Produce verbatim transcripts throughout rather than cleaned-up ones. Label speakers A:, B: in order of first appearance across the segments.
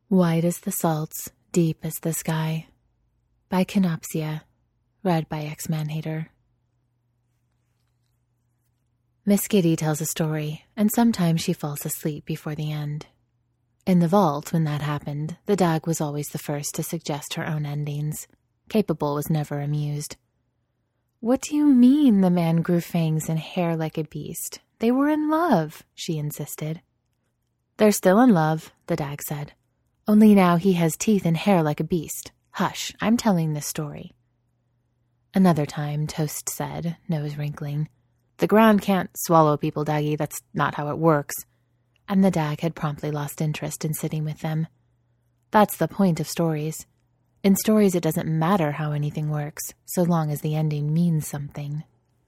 A: Wide as the salts, deep as the sky. By Canopsia, read by X-Man-Hater. Miss Giddy tells a story, and sometimes she falls asleep before the end. In the vault, when that happened, the Dag was always the first to suggest her own endings. Capable was never amused. "What do you mean the man grew fangs and hair like a beast? They were in love," she insisted. "They're still in love," the Dag said. "Only now he has teeth and hair like a beast. Hush, I'm telling this story." Another time, Toast said, nose wrinkling, "The ground can't swallow people, Daggy. That's not how it works." And the Dag had promptly lost interest in sitting with them. That's the point of stories. In stories, it doesn't matter how anything works, so long as the ending means something.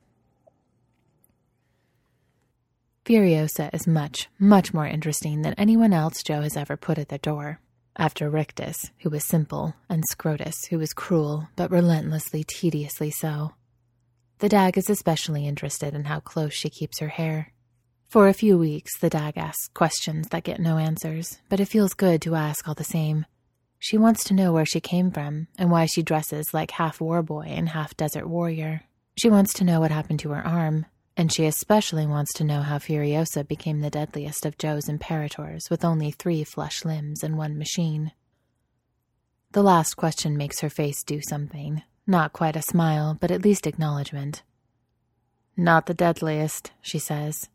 A: Furiosa is much, much more interesting than anyone else Joe has ever put at the door. After Rictus, who was simple, and Scrotus, who was cruel, but relentlessly, tediously so. The Dag is especially interested in how close she keeps her hair. For a few weeks, the Dag asks questions that get no answers, but it feels good to ask all the same. She wants to know where she came from, and why she dresses like half warboy and half desert warrior. She wants to know what happened to her arm, and she especially wants to know how Furiosa became the deadliest of Joe's Imperators with only three flesh limbs and one machine. The last question makes her face do something. Not quite a smile, but at least acknowledgement. "Not the deadliest," she says.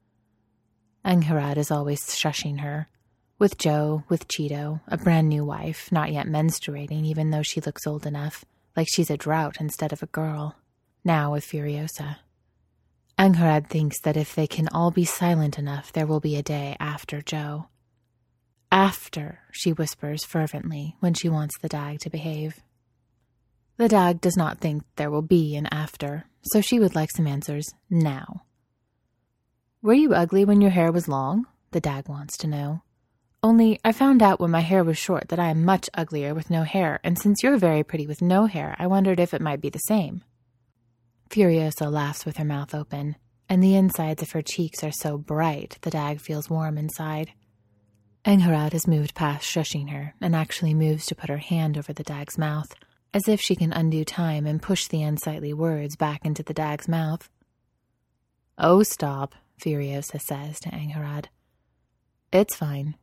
A: Angharad is always shushing her. With Joe, with Cheeto, a brand new wife, not yet menstruating even though she looks old enough, like she's a drought instead of a girl. Now with Furiosa. Angharad thinks that if they can all be silent enough, there will be a day after Joe. "After," she whispers fervently when she wants the Dag to behave. The Dag does not think there will be an after, so she would like some answers now. "Were you ugly when your hair was long?" the Dag wants to know. "Only, I found out when my hair was short that I am much uglier with no hair, and since you're very pretty with no hair, I wondered if it might be the same." Furiosa laughs with her mouth open, and the insides of her cheeks are so bright the Dag feels warm inside. Angharad has moved past shushing her and actually moves to put her hand over the Dag's mouth, as if she can undo time and push the unsightly words back into the Dag's mouth. "Oh, stop," Furiosa says to Angharad. "It's fine."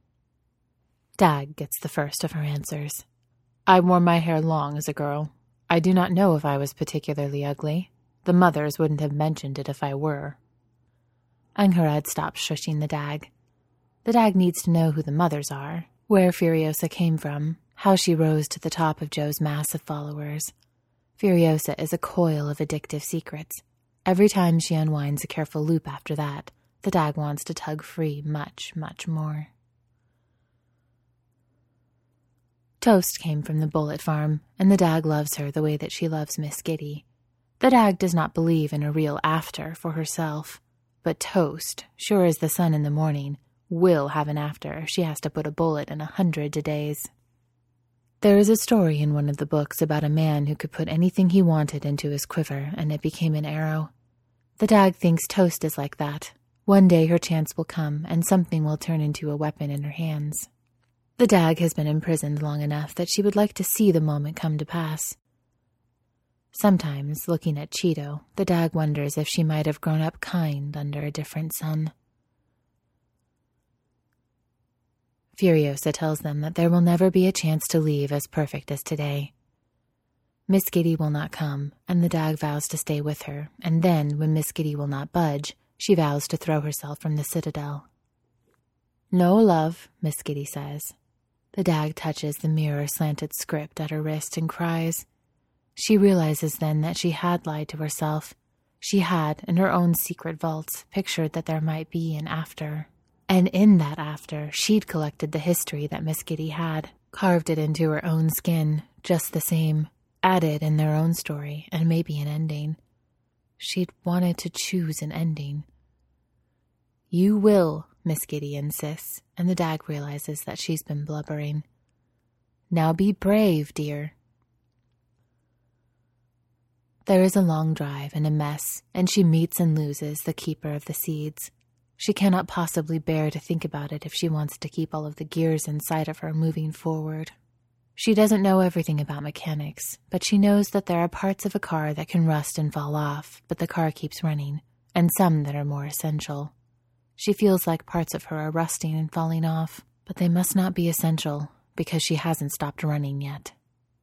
A: Dag gets the first of her answers. "I wore my hair long as a girl. I do not know if I was particularly ugly. The mothers wouldn't have mentioned it if I were." Angharad stops shushing the Dag. The Dag needs to know who the mothers are, where Furiosa came from, how she rose to the top of Joe's mass of followers. Furiosa is a coil of addictive secrets. Every time she unwinds a careful loop after that, the Dag wants to tug free much, much more. Toast came from the Bullet Farm, and the Dag loves her the way that she loves Miss Giddy. The Dag does not believe in a real after for herself, but Toast, sure as the sun in the morning, will have an after if she has to put a bullet in a hundred days. There is a story in one of the books about a man who could put anything he wanted into his quiver and it became an arrow. The Dag thinks Toast is like that. One day her chance will come and something will turn into a weapon in her hands. The Dag has been imprisoned long enough that she would like to see the moment come to pass. Sometimes, looking at Cheeto, the Dag wonders if she might have grown up kind under a different sun. Furiosa tells them that there will never be a chance to leave as perfect as today. Miss Giddy will not come, and the Dag vows to stay with her, and then, when Miss Giddy will not budge, she vows to throw herself from the citadel. "No, love," Miss Giddy says. The Dag touches the mirror-slanted script at her wrist and cries. She realizes then that she had lied to herself. She had, in her own secret vaults, pictured that there might be an after. And in that after, she'd collected the history that Miss Giddy had, carved it into her own skin, just the same, added in their own story, and maybe an ending. She'd wanted to choose an ending. "You will," Miss Giddy insists, and the Dag realizes that she's been blubbering. "Now be brave, dear." There is a long drive and a mess, and she meets and loses the keeper of the seeds. She cannot possibly bear to think about it if she wants to keep all of the gears inside of her moving forward. She doesn't know everything about mechanics, but she knows that there are parts of a car that can rust and fall off, but the car keeps running, and some that are more essential. She feels like parts of her are rusting and falling off, but they must not be essential because she hasn't stopped running yet.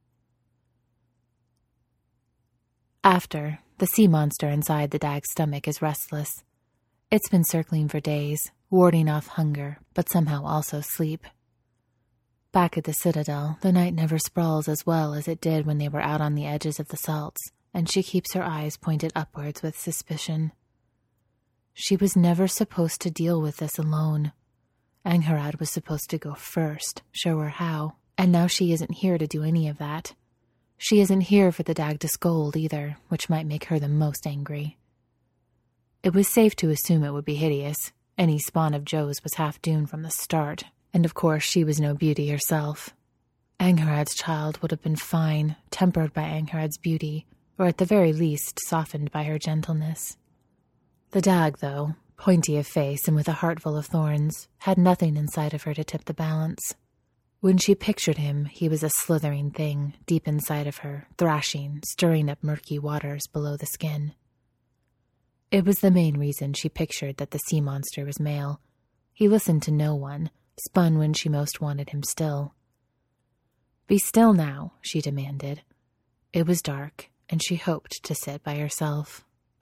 A: After, the sea monster inside the Dag's stomach is restless. It's been circling for days, warding off hunger, but somehow also sleep. Back at the Citadel, the night never sprawls as well as it did when they were out on the edges of the salts, and she keeps her eyes pointed upwards with suspicion. She was never supposed to deal with this alone. Angharad was supposed to go first, show her how, and now she isn't here to do any of that. She isn't here for the Dag to scold either, which might make her the most angry. It was safe to assume it would be hideous. Any spawn of Joe's was half doomed from the start, and of course she was no beauty herself. Angharad's child would have been fine, tempered by Angharad's beauty, or at the very least softened by her gentleness. The Dag, though, pointy of face and with a heart full of thorns, had nothing inside of her to tip the balance. When she pictured him, he was a slithering thing deep inside of her, thrashing, stirring up murky waters below the skin. It was the main reason she pictured that the sea monster was male. He listened to no one, spun when she most wanted him still. "Be still now," she demanded. It was dark, and she hoped to sit by herself.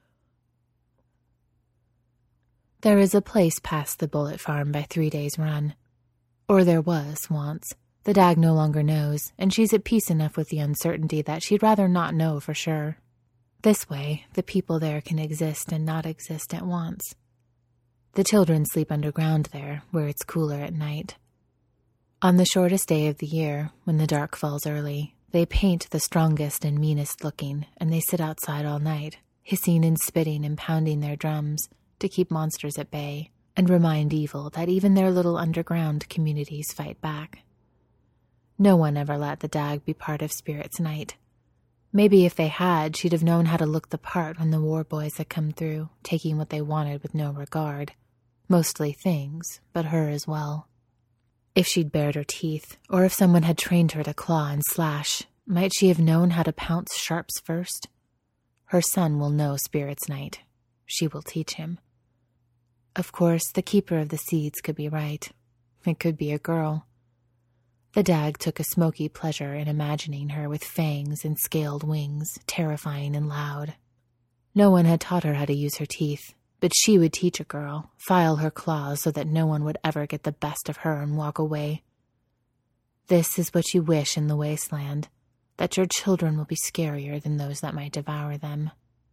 A: There is a place past the Bullet Farm by three days' run. Or there was, once. The Dag no longer knows, and she's at peace enough with the uncertainty that she'd rather not know for sure. This way, the people there can exist and not exist at once. The children sleep underground there, where it's cooler at night. On the shortest day of the year, when the dark falls early, they paint the strongest and meanest looking, and they sit outside all night, hissing and spitting and pounding their drums to keep monsters at bay, and remind evil that even their little underground communities fight back. No one ever let the Dag be part of Spirit's Night. Maybe if they had, she'd have known how to look the part when the war boys had come through, taking what they wanted with no regard. Mostly things, but her as well. If she'd bared her teeth, or if someone had trained her to claw and slash, might she have known how to pounce sharps first? Her son will know Spirit's Night. She will teach him. Of course, the Keeper of the Seeds could be right. It could be a girl. The Dag took a smoky pleasure in imagining her with fangs and scaled wings, terrifying and loud. No one had taught her how to use her teeth, but she would teach a girl, file her claws so that no one would ever get the best of her and walk away. This is what you wish in the wasteland, that your children will be scarier than those that might devour them.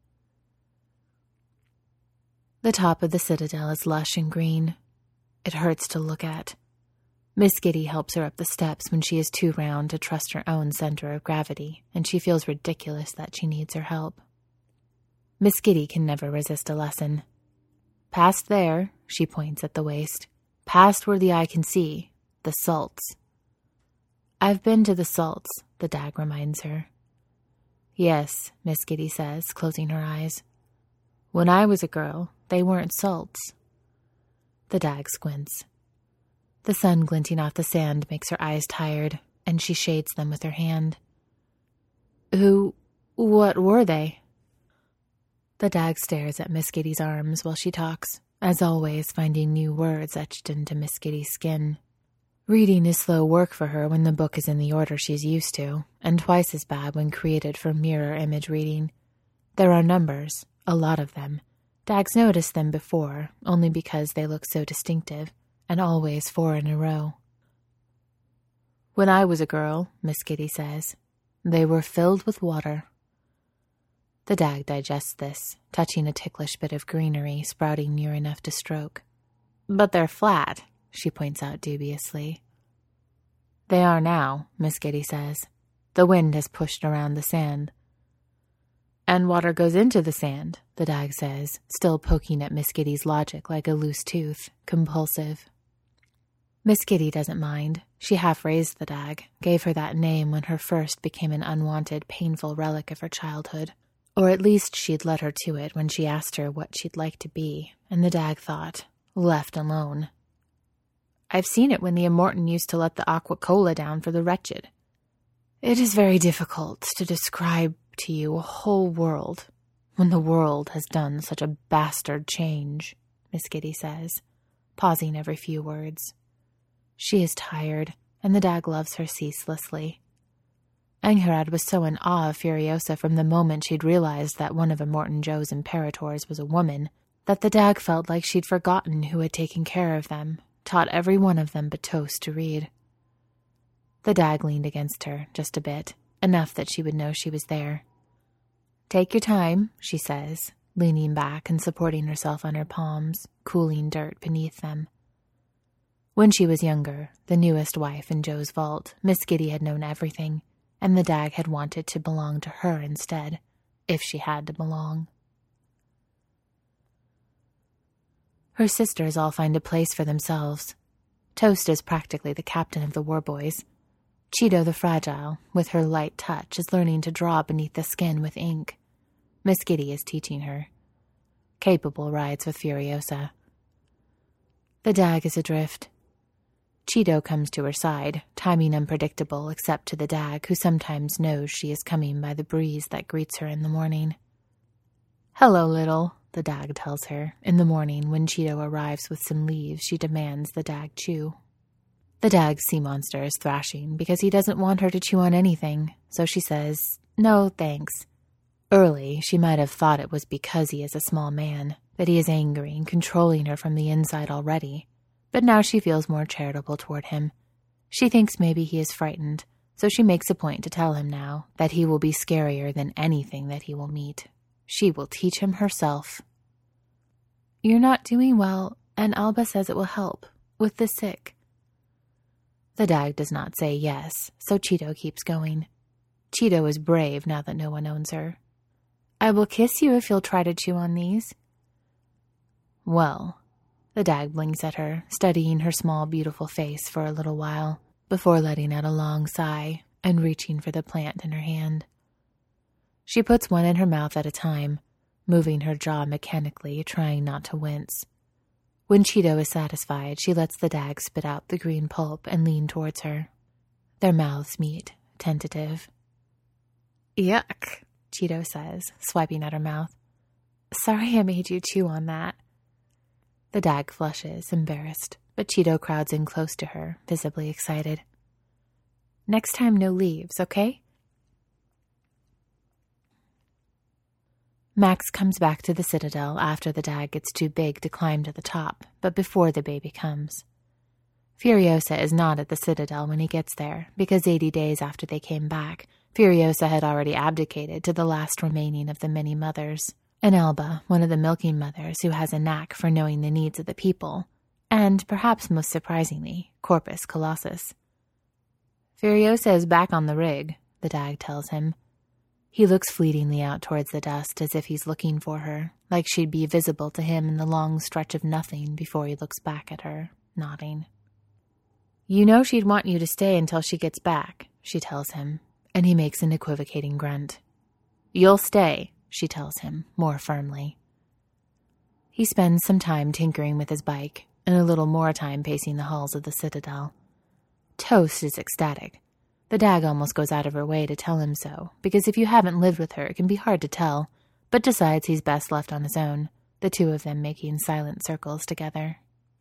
A: The top of the Citadel is lush and green. It hurts to look at. Miss Giddy helps her up the steps when she is too round to trust her own center of gravity, and she feels ridiculous that she needs her help. Miss Giddy can never resist a lesson. Past there, she points at the waste, past where the eye can see, the salts. I've been to the salts, the Dag reminds her. Yes, Miss Giddy says, closing her eyes. When I was a girl, they weren't salts. The Dag squints. The sun glinting off the sand makes her eyes tired, and she shades them with her hand. Who, what were they? The Dag stares at Miss Giddy's arms while she talks, as always finding new words etched into Miss Giddy's skin. Reading is slow work for her when the book is in the order she's used to, and twice as bad when created for mirror image reading. There are numbers, a lot of them. Dag's noticed them before, only because they look so distinctive, and always four in a row. When I was a girl, Miss Giddy says, they were filled with water. The Dag digests this, touching a ticklish bit of greenery sprouting near enough to stroke. But they're flat, she points out dubiously. They are now, Miss Giddy says. The wind has pushed around the sand. And water goes into the sand, the Dag says, still poking at Miss Giddy's logic like a loose tooth, compulsive. Miss Giddy doesn't mind. She half raised the Dag, gave her that name when her first became an unwanted, painful relic of her childhood. Or at least she'd led her to it when she asked her what she'd like to be, and the Dag thought, left alone. I've seen it when the Immortan used to let the Aqua Cola down for the wretched. It is very difficult to describe to you a whole world when the world has done such a bastard change, Miss Giddy says, pausing every few words. She is tired, and the Dag loves her ceaselessly. Angharad was so in awe of Furiosa from the moment she'd realized that one of Immortan Joe's imperators was a woman, that the Dag felt like she'd forgotten who had taken care of them, taught every one of them but Toast to read. The Dag leaned against her, just a bit, enough that she would know she was there. Take your time, she says, leaning back and supporting herself on her palms, cooling dirt beneath them. When she was younger, the newest wife in Joe's vault, Miss Giddy had known everything, and the Dag had wanted to belong to her instead, if she had to belong. Her sisters all find a place for themselves. Toast is practically the captain of the war boys. Cheeto the Fragile, with her light touch, is learning to draw beneath the skin with ink. Miss Giddy is teaching her. Capable rides with Furiosa. The Dag is adrift. Cheeto comes to her side, timing unpredictable except to the Dag, who sometimes knows she is coming by the breeze that greets her in the morning. Hello, little, the Dag tells her. In the morning, when Cheeto arrives with some leaves, she demands the Dag chew. The Dag's sea monster is thrashing because he doesn't want her to chew on anything, so she says, no, thanks. Early, she might have thought it was because he is a small man, that he is angry and controlling her from the inside already. But now she feels more charitable toward him. She thinks maybe he is frightened, so she makes a point to tell him now that he will be scarier than anything that he will meet. She will teach him herself. You're not doing well, and Alba says it will help, with the sick. The Dag does not say yes, so Cheeto keeps going. Cheeto is brave now that no one owns her. I will kiss you if you'll try to chew on these. Well, the Dag blinks at her, studying her small, beautiful face for a little while, before letting out a long sigh and reaching for the plant in her hand. She puts one in her mouth at a time, moving her jaw mechanically, trying not to wince. When Cheeto is satisfied, she lets the Dag spit out the green pulp and lean towards her. Their mouths meet, tentative. Yuck, Cheeto says, swiping at her mouth. Sorry I made you chew on that. The Dag flushes, embarrassed, but Cheeto crowds in close to her, visibly excited. Next time, no leaves, okay? Max comes back to the Citadel after the Dag gets too big to climb to the top, but before the baby comes. Furiosa is not at the Citadel when he gets there, because eighty days after they came back, Furiosa had already abdicated to the last remaining of the many mothers, and Alba, one of the milking mothers who has a knack for knowing the needs of the people, and, perhaps most surprisingly, Corpus Colossus. Furiosa is back on the rig, the Dag tells him. He looks fleetingly out towards the dust as if he's looking for her, like she'd be visible to him in the long stretch of nothing before he looks back at her, nodding. You know she'd want you to stay until she gets back, she tells him, and he makes an equivocating grunt. You'll stay, she tells him, more firmly. He spends some time tinkering with his bike, and a little more time pacing the halls of the Citadel. Toast is ecstatic. The Dag almost goes out of her way to tell him so, because if you haven't lived with her, it can be hard to tell, but decides he's best left on his own, the two of them making silent circles together.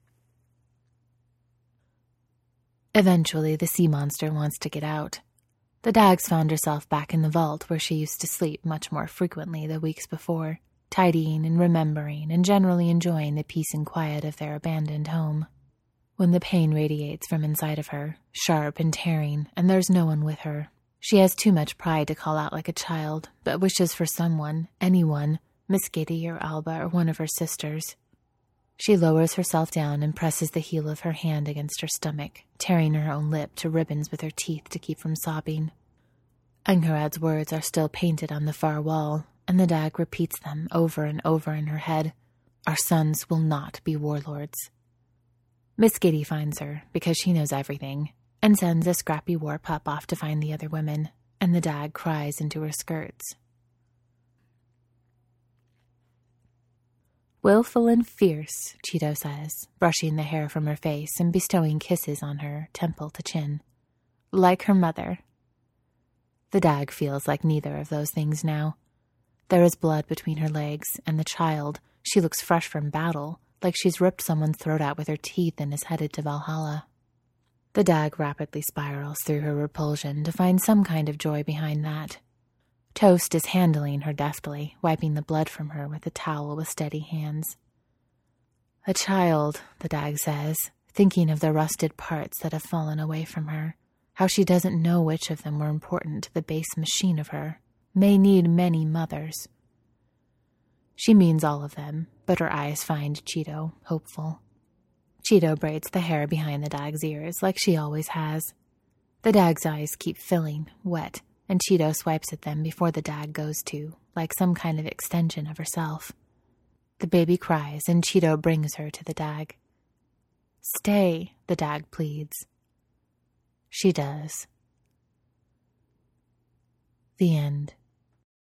A: Eventually, the sea monster wants to get out. The Dag's found herself back in the vault where she used to sleep much more frequently the weeks before, tidying and remembering and generally enjoying the peace and quiet of their abandoned home. When the pain radiates from inside of her, sharp and tearing, and there's no one with her, she has too much pride to call out like a child, but wishes for someone, anyone, Miss Giddy or Alba or one of her sisters. She lowers herself down and presses the heel of her hand against her stomach, tearing her own lip to ribbons with her teeth to keep from sobbing. Angharad's words are still painted on the far wall, and the Dag repeats them over and over in her head. Our sons will not be warlords. Miss Giddy finds her, because she knows everything, and sends a scrappy war pup off to find the other women, and the Dag cries into her skirts. Willful and fierce, Cheeto says, brushing the hair from her face and bestowing kisses on her, temple to chin. Like her mother. The dag feels like neither of those things now. There is blood between her legs, and the child, she looks fresh from battle, like she's ripped someone's throat out with her teeth and is headed to Valhalla. The dag rapidly spirals through her repulsion to find some kind of joy behind that. Toast is handling her deftly, wiping the blood from her with a towel with steady hands. A child, the dag says, thinking of the rusted parts that have fallen away from her, how she doesn't know which of them were important to the base machine of her, may need many mothers. She means all of them, but her eyes find Cheeto hopeful. Cheeto braids the hair behind the dag's ears like she always has. The dag's eyes keep filling, wet, and Cheeto swipes at them before the dag goes to, like some kind of extension of herself. The baby cries, and Cheeto brings her to the dag. Stay, the dag pleads. She does. The end.